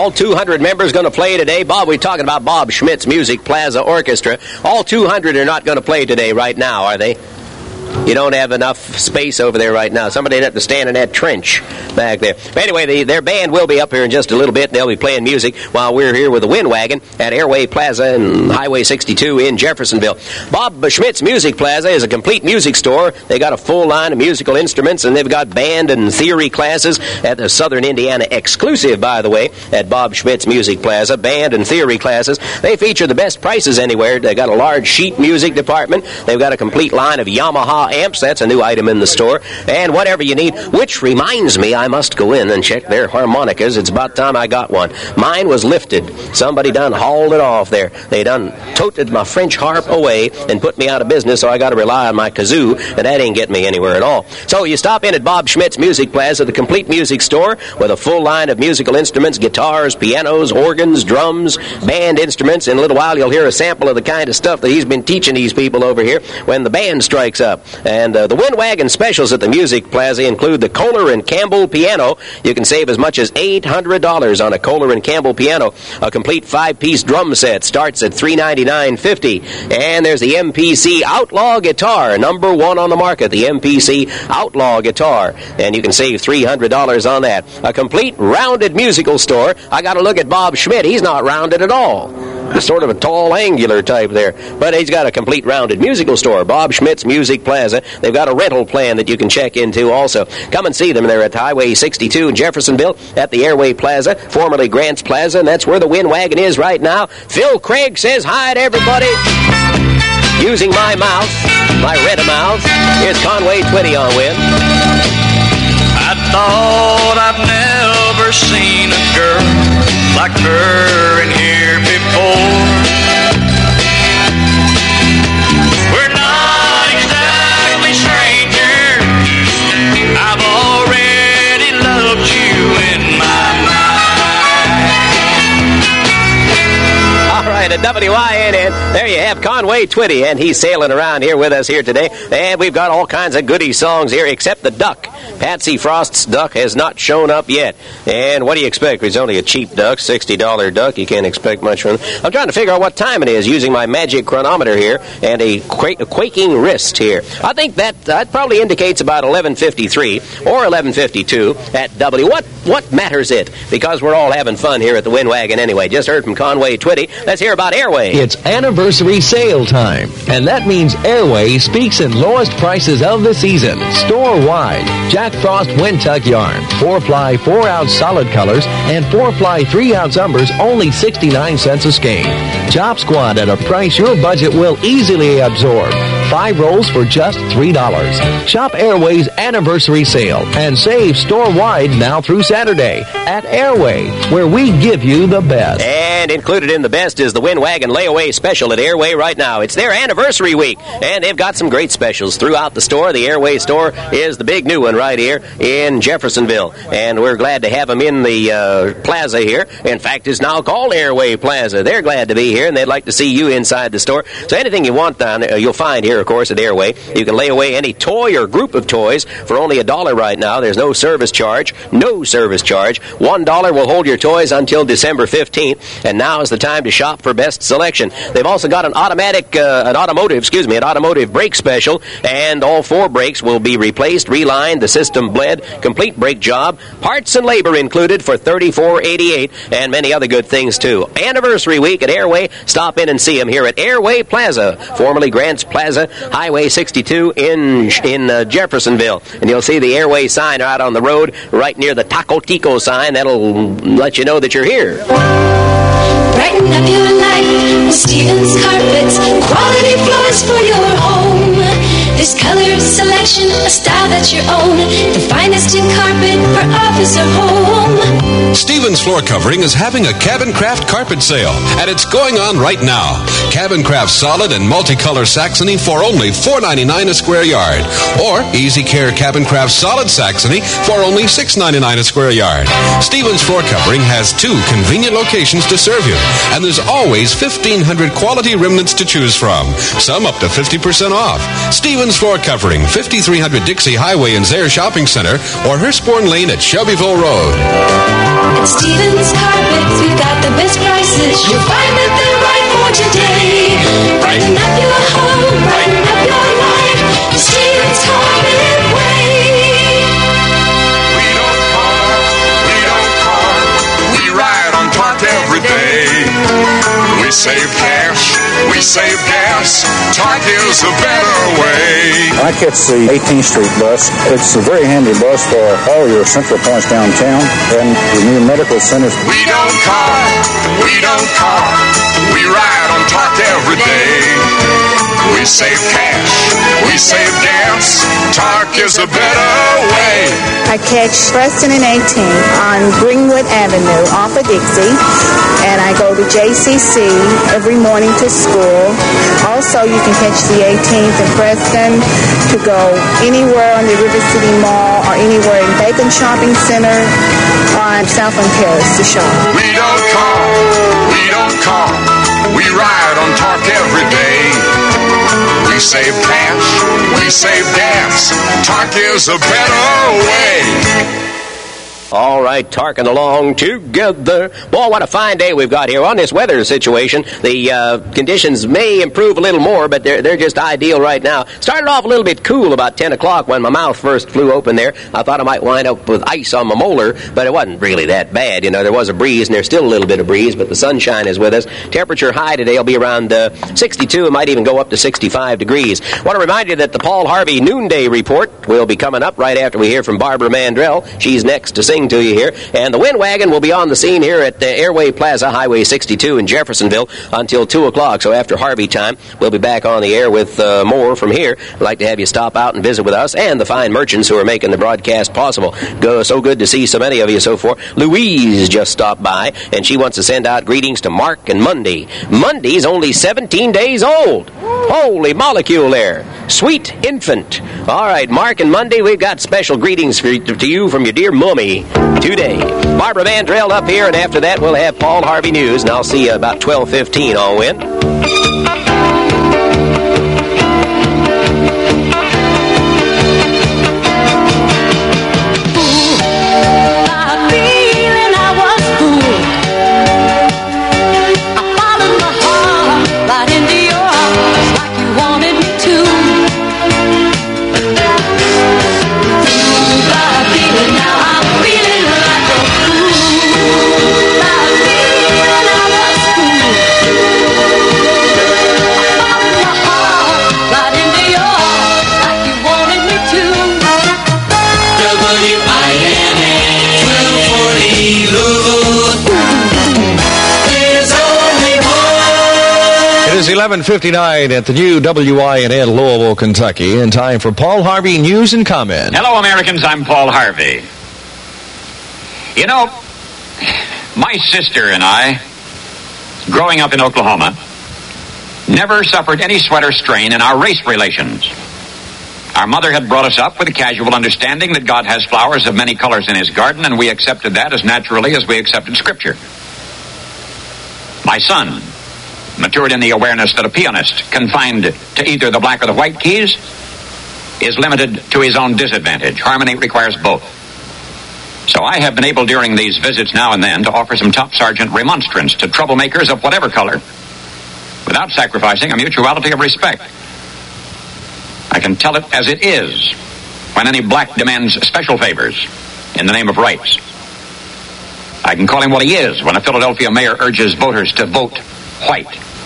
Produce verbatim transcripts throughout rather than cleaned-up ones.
All two hundred members going to play today. Bob, we're talking about Bob Schmidt's Music Plaza Orchestra. All two hundred are not going to play today right now, are they? You don't have enough space over there right now. Somebody'd have to stand in that trench back there. But anyway, the, their band will be up here in just a little bit, and they'll be playing music while we're here with the Wind Wagon at Airway Plaza and Highway sixty-two in Jeffersonville. Bob Schmidt's Music Plaza is a complete music store. They got a full line of musical instruments, and they've got band and theory classes at the Southern Indiana exclusive, by the way, at Bob Schmidt's Music Plaza. Band and theory classes. They feature the best prices anywhere. They've got a large sheet music department. They've got a complete line of Yamaha amps. That's a new item in the store. And whatever you need, which reminds me, I must go in and check their harmonicas. It's about time I got one. Mine was lifted. Somebody done hauled it off there. They done toted my French harp away and put me out of business, so I got to rely on my kazoo, and that ain't getting me anywhere at all. So you stop in at Bob Schmidt's Music Plaza, the complete music store, with a full line of musical instruments, guitars, pianos, organs, drums, band instruments. In a little while, you'll hear a sample of the kind of stuff that he's been teaching these people over here when the band strikes up. And uh, the Wind Wagon specials at the Music Plaza include the Kohler and Campbell piano. You can save as much as eight hundred dollars on a Kohler and Campbell piano. A complete five-piece drum set starts at three hundred ninety-nine dollars and fifty cents. And there's the M P C Outlaw guitar, number one on the market, the M P C Outlaw guitar. And you can save three hundred dollars on that. A complete rounded musical store. I got to look at Bob Schmidt. He's not rounded at all. He's sort of a tall, angular type there. But he's got a complete rounded musical store, Bob Schmidt's Music Plaza. They've got a rental plan that you can check into also. Come and see them. They're at Highway sixty-two in Jeffersonville at the Airway Plaza, formerly Grant's Plaza, and that's where the Wind Wagon is right now. Phil Craig says hi to everybody. Using my mouth, my red mouth, here's Conway Twitty on Wind. I thought I'd never seen a girl like her in here before. We're not exactly strangers. I've already loved you in my mind. All right, at W I N N, there you have Conway Twitty, and he's sailing around here with us here today. And we've got all kinds of goodie songs here, except the duck. Patsy Frost's duck has not shown up yet. And what do you expect? He's only a cheap duck, sixty dollars duck. You can't expect much from him. I'm trying to figure out what time it is using my magic chronometer here and a, quake, a quaking wrist here. I think that that probably indicates about eleven fifty-three or eleven fifty-two at W. What what matters it? Because we're all having fun here at the Wind Wagon anyway. Just heard from Conway Twitty. Let's hear about Airway. It's anniversary sale time, and that means Airway speaks in lowest prices of the season. Store-wide, Jack Frost Windtuck yarn, four-ply, four-ounce solid colors, and four-ply, three-ounce umbers, only sixty-nine cents a skein. Chop Squad at a price your budget will easily absorb. Five rolls for just three dollars. Shop Airway's anniversary sale and save store-wide now through Saturday at Airway, where we give you the best. And included in the best is the Wind Wagon layaway special at Airway right now. It's their anniversary week, and they've got some great specials throughout the store. The Airway store is the big new one right here in Jeffersonville, and we're glad to have them in the uh, plaza here. In fact, it's now called Airway Plaza. They're glad to be here, and they'd like to see you inside the store. So anything you want down there, you'll find here, of course, at Airway. You can lay away any toy or group of toys for only a dollar right now. There's no service charge. No service charge. One dollar will hold your toys until December fifteenth, and now is the time to shop for best selection. They've also got an automatic, uh, an automotive, excuse me, an automotive brake special, and all four brakes will be replaced, relined, the system bled, complete brake job, parts and labor included for thirty-four eighty-eight, and many other good things too. Anniversary week at Airway. Stop in and see them here at Airway Plaza, formerly Grant's Plaza, Highway sixty-two in in uh, Jeffersonville, and you'll see the Airway sign out on the road right near the Taco Tico sign. That'll let you know that you're here. Brighten up your life with Stevens Carpets. Quality floors for your home. This color selection, a style that's your own. The finest in carpet for office or home. Stevens Floor Covering is having a cabin craft carpet sale, and it's going on right now. Cabin Craft Solid and Multicolor Saxony for only four ninety-nine a square yard. Or Easy Care Cabin Craft Solid Saxony for only six ninety-nine a square yard. Stevens Floor Covering has two convenient locations to serve you, and there's always fifteen hundred quality remnants to choose from, some up to fifty percent off. Stevens Floor Covering, fifty-three hundred Dixie Highway in Zare Shopping Center, or Hurstbourne Lane at Shelbyville Road. At Stevens Carpets, we've got the best prices. You'll find that they're right for today. Brighten up your home, brighten up your life. The Stevens Carpet way. We don't car, we don't car, we ride on Torque every day. We save cash, we save gas. Torque is a better way. I catch the eighteenth Street bus. It's a very handy bus for all your central points downtown and the new medical centers. We don't car, we don't car, we ride on Torque every day. We save cash, we save gas. Torque is a better way. I catch Preston and eighteenth on Greenwood Avenue off of Dixie, and I go to J C C every morning to school. Also, you can catch the eighteenth in Preston to go anywhere on the River City Mall or anywhere in Bacon Shopping Center or on Southland Terrace to shop. We don't car, we don't car, we ride on Torque every day. We save cash, we save gas. Torque is a better way. All right, Torquing along together. Boy, what a fine day we've got here. On this weather situation, the uh, conditions may improve a little more, but they're, they're just ideal right now. Started off a little bit cool about ten o'clock when my mouth first flew open there. I thought I might wind up with ice on my molar, but it wasn't really that bad. You know, there was a breeze, and there's still a little bit of breeze, but the sunshine is with us. Temperature high today will be around uh, sixty-two. It might even go up to sixty-five degrees. I want to remind you that the Paul Harvey Noonday Report will be coming up right after we hear from Barbara Mandrell. She's next to sing to you here. And the Wind Wagon will be on the scene here at the Airway Plaza, Highway sixty-two in Jeffersonville until two o'clock. So after Harvey time, we'll be back on the air with uh, more from here. We'd like to have you stop out and visit with us and the fine merchants who are making the broadcast possible. Go, so good to see so many of you so far. Louise just stopped by, and she wants to send out greetings to Mark and Monday. Monday's only seventeen days old. Holy molecule there. Sweet infant. All right, Mark and Monday, we've got special greetings for, to you from your dear mummy today. Barbara Mandrell up here, and after that we'll have Paul Harvey News, and I'll see you about twelve fifteen on Win. eleven fifty-nine at the new W I N N Louisville, Kentucky, and time for Paul Harvey News and Comment. Hello, Americans. I'm Paul Harvey. You know, my sister and I, growing up in Oklahoma, never suffered any sweat or strain in our race relations. Our mother had brought us up with a casual understanding that God has flowers of many colors in his garden, and we accepted that as naturally as we accepted Scripture. My son matured in the awareness that a pianist confined to either the black or the white keys is limited to his own disadvantage. Harmony requires both. So I have been able during these visits now and then to offer some top sergeant remonstrance to troublemakers of whatever color without sacrificing a mutuality of respect. I can tell it as it is when any black demands special favors in the name of rights. I can call him what he is when a Philadelphia mayor urges voters to vote white.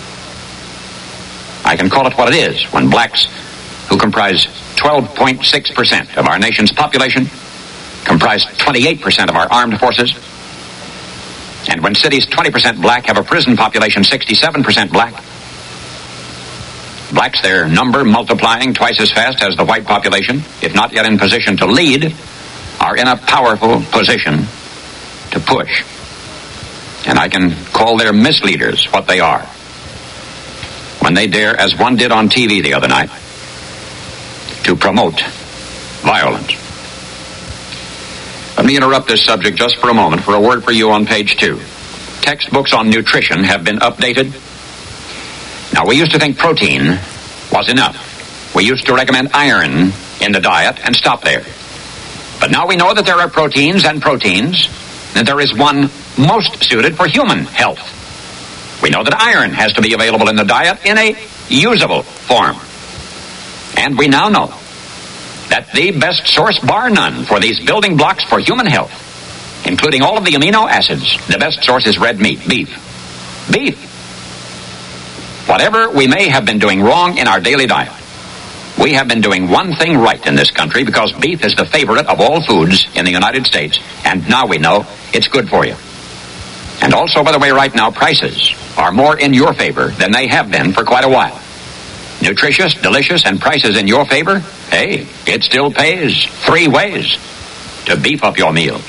I can call it what it is when blacks, who comprise twelve point six percent of our nation's population, comprise twenty-eight percent of our armed forces, and when cities twenty percent black have a prison population sixty-seven percent black, blacks, their number multiplying twice as fast as the white population, if not yet in position to lead, are in a powerful position to push. And I can call their misleaders what they are. when they dare, as one did on T V the other night, to promote violence. Let me interrupt this subject just for a moment for a word for you on page two. Textbooks on nutrition have been updated. Now, we used to think protein was enough. We used to recommend iron in the diet and stop there. But now we know that there are proteins and proteins, and there is one most suited for human health. We know that iron has to be available in the diet in a usable form. And we now know that the best source, bar none, for these building blocks for human health, including all of the amino acids, the best source is red meat, beef. Beef. Whatever we may have been doing wrong in our daily diet, we have been doing one thing right in this country, because beef is the favorite of all foods in the United States, and now we know it's good for you. And also, by the way, right now, prices are more in your favor than they have been for quite a while. Nutritious, delicious, and prices in your favor? Hey, it still pays three ways to beef up your meals.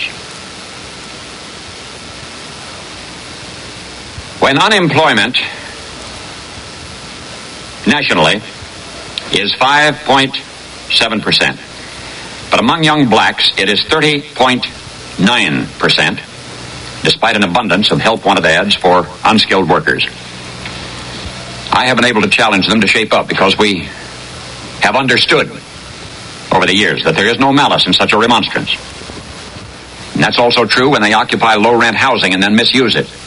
When unemployment nationally is five point seven percent, but among young blacks it is thirty point nine percent, despite an abundance of help-wanted ads for unskilled workers. I have been able to challenge them to shape up, because we have understood over the years that there is no malice in such a remonstrance. And that's also true when they occupy low-rent housing and then misuse it.